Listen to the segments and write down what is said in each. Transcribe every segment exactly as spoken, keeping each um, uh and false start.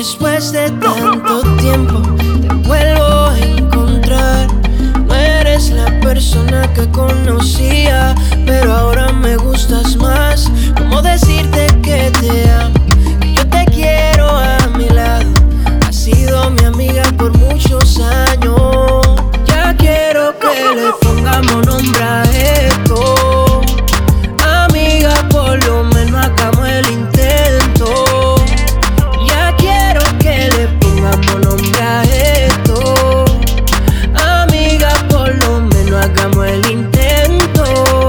Después de tanto tiempo te vuelvo a encontrar. No eres la persona que conocía, pero ahora me gustas más. ¿Cómo decirte que te amo? Que yo te quiero a mi lado. Has sido mi amiga por muchos años. Ya quiero que le pongamos nombre a esto. Amiga, por lo menos hagamos el intento. Ya quiero que le pongamos nombre a esto. Amiga, por lo menos hagamos el intento.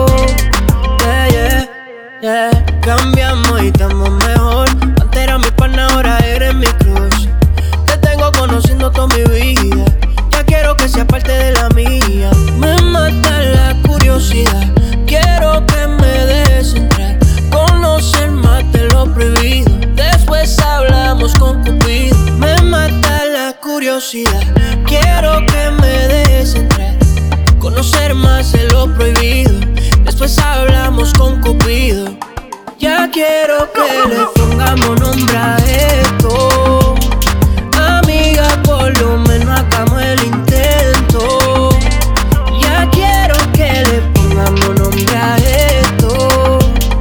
Yeah, yeah, yeah. Cambiamos y estamos mejor. Antes era mi pana, ahora eres mi crush. Te tengo conociendo toda mi vida. Ya quiero que sea parte de la mía. Me mata la curiosidad. Quiero que me dejes entrar, conocer más de lo prohibido. Después hablamos con Cupido. Me mata la curiosidad. Quiero que me dejes entrar, conocer más de lo prohibido. Después hablamos con Cupido. Ya quiero que le pongamos nombre a esto. Amiga, por lo menos hagamos el intento. Ya quiero que le pongamos nombre a esto.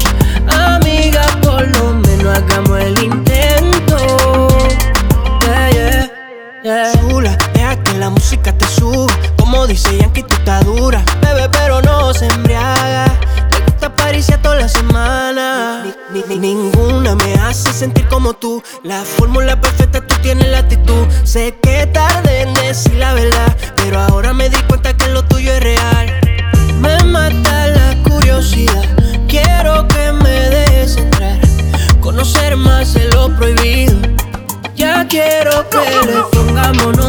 Amiga, por lo menos hagamos el intento. Yeah, yeah, yeah. Chula, deja que la música te suba. Como dice Yankee, tú estás dura. Bebe, pero no se embriaga. Le gusta pariciar toda la semana. Ni, ni, ni, ninguna me hace sentir como tú. La fórmula perfecta, tú tienes la actitud. Sé que tardé en decir la verdad, pero ahora me di cuenta que lo tuyo es real. Me mata la curiosidad. Quiero que me dejes entrar, conocer más de lo prohibido. Ya quiero que le pongamos